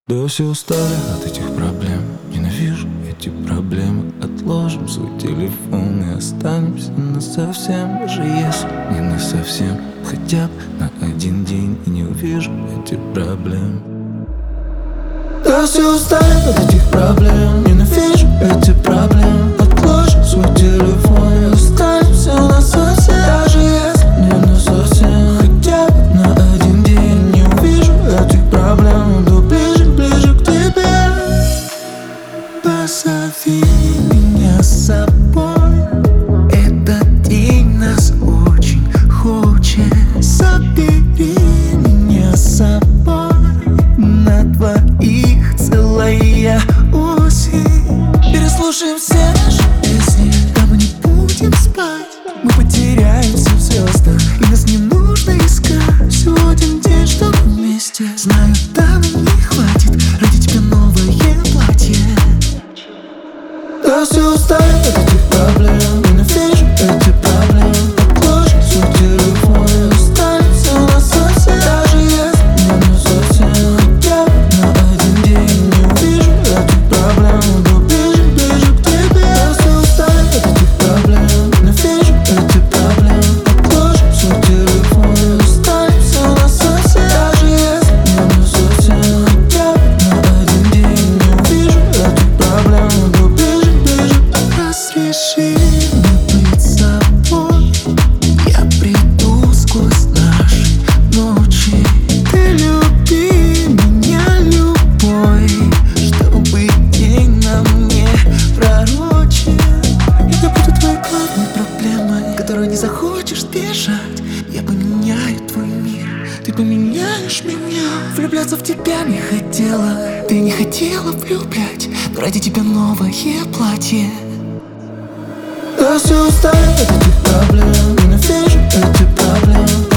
Да все устали от этих проблем. Ненавижу эти проблемы. Отложим свой телефон и останемся насовсем. Даже если не насовсем, хотя бы на один день. И не увижу эти проблемы. Да все устали от этих проблем. Ненавижу эти проблемы. Отложим свой телефон и останемся насовсем. Даже если не насовсем, хотя бы на один день. Не увижу этих проблем. Иду ближе к тебе. Позови меня с собой. Этот день нас очень хочет. Забери меня с собой. На двоих целая осень. Переслушаем все наши песни. Да мы не будем спать. Мы потеряемся в звездах, и нас не нужно искать. Всего один день, чтобы вместе. Знаю, да, но не хватит. Ради тебя новое платье. Да все устали от этих проблем. Ненавижу эти проблемы. Отложим свой телефон и останемся насовсем. Даже если не насовсем, хотя бы на один день. Не увижу этих проблем. Иду ближе к тебе. Да все устали от этих проблем. Ненавижу эти проблемы. Отложим свой телефон и останемся насовсем. Даже если не насовсем, хотя бы на один день. Не увижу этих проблем. Иду ближе. Разреши мне быть собой. Я приду сквозь наши ночи. Ты люби меня любой, чтобы день на мне пророчен. Я буду твоей главной проблемой, которую не захочешь бежать. Я поменяю твой мир, ты поменяешь меня. Влюбляться в тебя не хотела, ты не хотела влюблять, но ради тебя новое платье. Да все устали от этих проблем. Ненавижу эти проблемы.